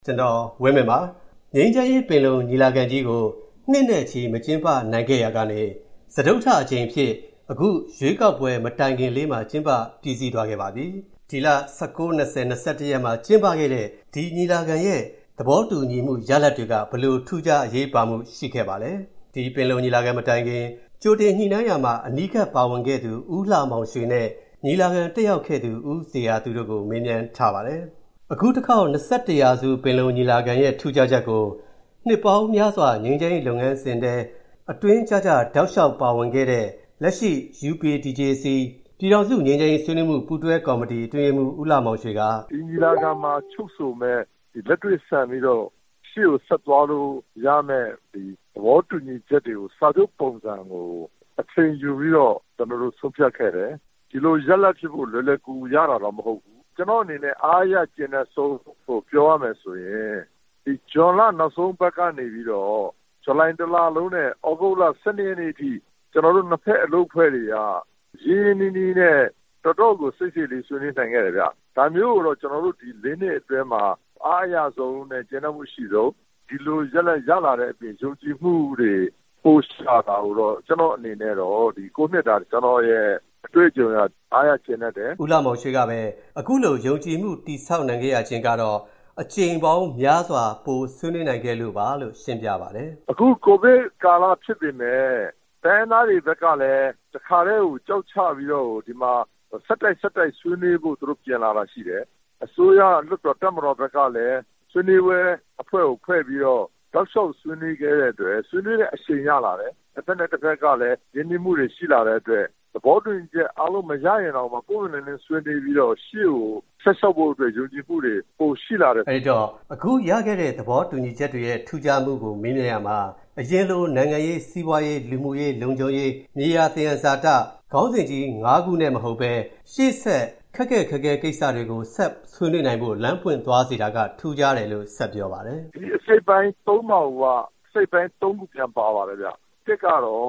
ကျွန်တော်ဝင်းမြပါငြိမ်းချမ်းရေးပင်လုံညီလာခံကြီးကိုနှစ်နဲ့ချီမကျင်းပနိုင်ခဲ့ရကနေစတုထအချိန်ဖြစ်အခုရွေးကောက်ပွဲမတိုင်ခင်လေးမှာကျင်းပပြည်စည်းသွားခဲ့ပါပြီဒီလ19 20 21ရက်မှာကျင်းပခဲ့တဲ့ဒီညီလာခံရဲ့သဘောတူညီမှုရလဒ်တွေကဘလို့ထူးခြားအရေးပါမှုရှိခဲ့ပါလဲဒီပင်လုံညီလာခံမတိုင်ခင်ကြိုတင်ညှိနှိုင်းရမှာအနီးကပ်ပါဝင်ခဲ့သူဦးလှမောင်ရွှေနဲ့ညီလာခံတက်ရောက်ခဲ့သူဦးဇေယျသူတို့ကိုမေးမြန်းထားပါတယ်အခုတစ်ခေါက်21ရာစုပင်လုံညီလာခံရဲ့ထူးခြားချက်ကိုနှစ်ပေါင်းများစွာငြိမ်းချမ်းရေးလုပ်ငန်းစဉ်တဲ့အတွင်းကြတောက်လျှောက်ပါဝင်ခဲ့တဲ့လက်ရှိ UPDJC ပြည်ထောင်စုငြိမ်းချမ်းရေးဆွေးနွေးမှုပူးတွဲကော်မတီအတွင်းရေးမှူးဦးလှမောင်ရွှေကဒီညီလာခံမှာချုပ်ဆိုမဲ့ဒီလက်တွေ့ဆန်ပြီးတော့ရှေ့ကိုဆက်သွားလို့ရမယ့်ဒီသဘောတူညီချက်တွေကိုစာချုပ်ပုံစံကိုအချိန်ယူပြီးတော့ကျွန်တော်တို့ဆုံးဖြတ်ခဲ့တယ်ဒီလိုရက်လက်ဖြစ်ဖို့လွယ်လွယ်ကူရတာတော့မဟုတ်ဘူးကျွန်တော်အနေနဲ့အားရကျင်တဲ့ဆုံးကိုပြောရမယ်ဆိုရင်ဒီဂျွန်လနောက်ဆုံးဘက်ကနေပြီးတော့ဇူလိုင်တလလုံးနဲ့ဩဂုတ်လ12ရက်နေ့ထိကျွန်တော်တို့နှစ်ဖက်အလုပ်ဖွဲ့တွေကရင်းနှီးနှီးနဲ့တော်တော်ကိုစိတ်စိတ်လေးဆွေးနွေးနိုင်ခဲ့တယ်ဗျဒါမျိုးကိုတော့ကျွန်တော်တို့ဒီ၄နှစ်အတွင်းမှာအားရဆုံးနဲ့ကျဉ်းမှုရှိဆုံးဒီလိုရက်လက်ရလာတဲ့အပြင်ယုံကြည်မှုတွေပို့ရှာတာကိုတော့ကျွန်တော်အနေနဲ့တော့ဒီ9နှစ်တာကျွန်တော်ရဲ့အတွေ့အကြုံရအားရကျင်တဲ့ဦးလှမောင်ရွှေကပဲအခုလိုယုံကြည်မှုတည်ဆောက်နိုင်ခဲ့ရခြင်းကတော့အချိန်ပေါင်းများစွာပိုဆွေးနွေးနိုင်ခဲ့လို့ပါလို့ရှင်းပြပါတယ်အခုကိုဗစ်ကာလဖြစ်ပေမဲ့တိုင်းသားတွေဘက်ကလည်းတခါတည်းကိုကြောက်ချပြီးတော့ဒီမှာဆက်တိုက်ဆွေးနွေးဖို့သူတို့ပြင်လာတာရှိတယ်အစိုးရလွှတ်တော်တက်မတော်ဘက်ကလည်းဆွေးနွေးပွဲအဖွဲ့ကိုဖွဲ့ပြီးတော့တောက်လျှောက်ဆွေးနွေးခဲ့တဲ့အတွက်ဆွေးနွေးတဲ့အချိန်ရလာတယ်တစ်ဖက်နဲ့တစ်ဖက်ကလည်းရင်းနှီးမှုတွေရှိလာတဲ့အတွက်သဘောတူညီချက်အားလုံးမရရင်တော့ပုံမှန်နဲ့ဆွေးနွေးပြီးတော့ရှေ့ကိုဆက်လျှောက်ဖို့အတွက်ယုံကြည်မှုတွေပိုရှိလာတယ်အဲ့တော့အခုရခဲ့တဲ့သဘောတူညီချက်တွေရဲ့ထူးခြားမှုကိုမေးမြန်းရမှာအရင်လိုနိုင်ငံရေးစီးပွားရေးလူမှုရေးလုံခြုံရေးမြေယာသယံဇာတခေါင်းစဉ်ကြီး၅ခုနဲ့မဟုတ်ပဲရှေ့ဆက်ခက်ခဲကိစ္စတွေကိုဆက်ဆွေးနွေးနိုင်ဖို့လမ်းပွင့်သွားစေတာကထူးခြားတယ်လို့ဆက်ပြောပါတယ်ဒီအစိပ်ပိုင်း၃ပါးကအစိပ်ပိုင်း၃ခုပြန်ပါပါတယ်ဗျတစ်ကတော့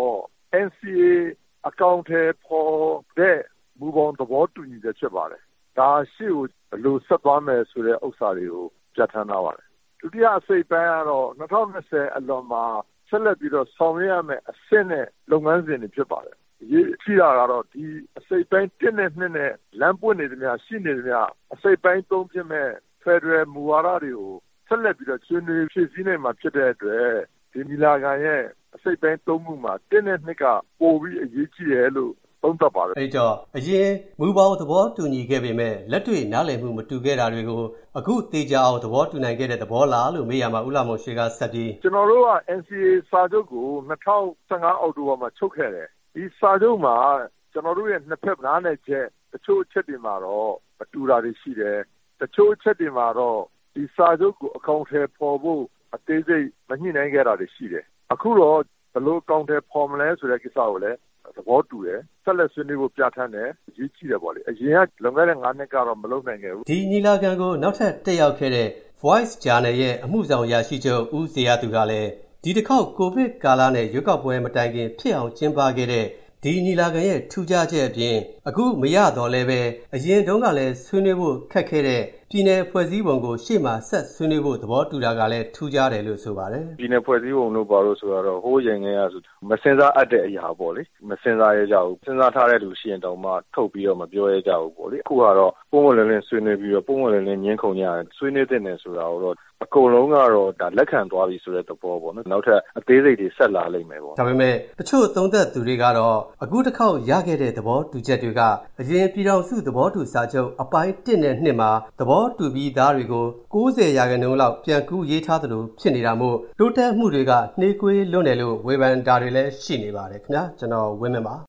NCA အကောင့်ထဲပေါ်တဲ့မူပေါင်းသဘောတူညီချက်ဖြစ်ပါတယ်ဒါရှေ့ကိုဘယ်လိုဆက်သွားမယ်ဆိုတဲ့ဥစ္စာတွေကိုပြဋ္ဌာန်းထားပါတယ်ဒုတိယအစိပ်ပိုင်းကတော့2020အလွန်မှာဆက်လက်ပြီးတော့ဆောင်ရွက်ရမယ့်အဆင့်နဲ့လုပ်ငန်းစဉ်တွေဖြစ်ပါတယ်ရေးရှိတာကတော့ဒီအစိပ်ပိုင်း1နဲ့2နဲ့လမ်းပွင့်နေသမျှရှိနေသမျှအစိပ်ပိုင်း3ဖြစ်မဲ့ Federal မူဝါဒတွေကိုဆက်လက်ပြီးတော့ဆွေးနွေးဖြည့်ဆည်းနိုင်မှာဖြစ်တဲ့အတွက်ဒီမီလာခံရဲ့အစိပ်ပိုင်း3ခုမှာ1နဲ့2ကပိုပြီးအရေးကြီးတယ်လို့သုံးသပ်ပါတယ်အဲ့တော့အရင်မူပေါင်းသဘောတူညီခဲ့ပေမဲ့လက်တွေ့နားလည်မှုမတူခဲ့တာတွေကိုအခုတေချာအောင်သဘောတူနိုင်ခဲ့တဲ့သဘောလားလို့မေးရမှာဦးလာမောင်ရွှေကဆက်ပြီးကျွန်တော်တို့က NCA စာချုပ်ကို2015အောက်တိုဘာမှာချုပ်ခဲ့တယ်ဒီစာချုပ်မှာကျွန်တော်တို့ရဲ့နှစ်ဖက်နားနယ်ချက်တချို့အချက်တွေမှာတော့မတူတာတွေရှိတယ်တချို့အချက်တွေမှာတော့ဒီစာချုပ်ကိုအကောင့်ထဲပေါ်ဖို့အသေးစိတ်မညှိနှိုင်းခဲ့တာတွေရှိတယ်အခုတော့ဘယ်လိုအကောင့်ထဲပေါ်မလဲဆိုတဲ့ကိစ္စကိုလည်းသဘောတူတယ်ဆက်လက်ဆွေးနွေးဖို့ပြဋ္ဌာန်းတယ်အရေးကြီးတယ်ပေါ့လေအရင်ကလွန်ခဲ့တဲ့9နှစ်ကတော့မလုပ်နိုင်ခဲ့ဘူးဒီညီလာခံကိုနောက်ထပ်တက်ရောက်ခဲ့တဲ့ Voice Journal ရဲ့အမှုဆောင်ရရှိချုပ်ဦးဇေယျသူကလည်းဒီတစ်ခေါက်ကိုဗစ်ကာလနဲ့ရွေးကောက်ပွဲမတိုင်ခင်ဖြစ်အောင်ကျင်းပခဲ့တဲ့ဒီညီလာခံရဲ့ထူးခြားချက်အပြင်အခုမရတော့လဲပဲအရင်တုန်းကလည်းဆွေးနွေးဖို့ခက်ခဲ့တဲ့ပြည်နယ်ဖွဲ့စည်းပုံကိုရှေ့မှာဆက်ဆွေးနွေးဖို့သဘောတူတာကလည်းထူးခြားတယ်လို့ဆိုပါတယ်ပြည်နယ်ဖွဲ့စည်းပုံလို့ပါလို့ဆိုတော့ဟိုးရင်ငယ်ရဆိုမစင်စားအပ်တဲ့အရာပေါ့လေမစင်စားရကြဘူးစဉ်းစားထားတဲ့လူရှိရင်တောင်မှထုတ်ပြီးတော့မပြောရကြဘူးပေါ့လေအခုကတော့ပုံမှန်လည်းဆွေးနွေးပြီးတော့ပုံမှန်လည်းငင်းခုန်ကြတယ်ဆွေးနွေးတဲ့နယ်ဆိုတာတော့အကုန်လုံးကတော့ဒါလက်ခံသွားပြီဆိုတဲ့သဘောပေါ့နော်နောက်ထပ်အသေးစိတ်တွေဆက်လာလိမ့်မယ်ပေါ့ဒါပေမဲ့တချို့သုံးသက်သူတွေကတော့အခုတစ်ခေါက်ရခဲ့တဲ့သဘောတူချက်တွေကအရင်ပြည်ထောင်စုသဘောတူစာချုပ်အပိုင်း1နဲ့2မှာသဘောတူပြီးသားတွေကို90%လောက်ပြန်ကူးရေးထားသလိုဖြစ်နေတာမို့တိုးတက်မှုတွေကနှေးကွေးလွန်းတယ်လို့ဝေဖန်တာတွေလည်းရှိနေပါတယ်ခင်ဗျာကျွန်တော်ဝင်းမင်းပါ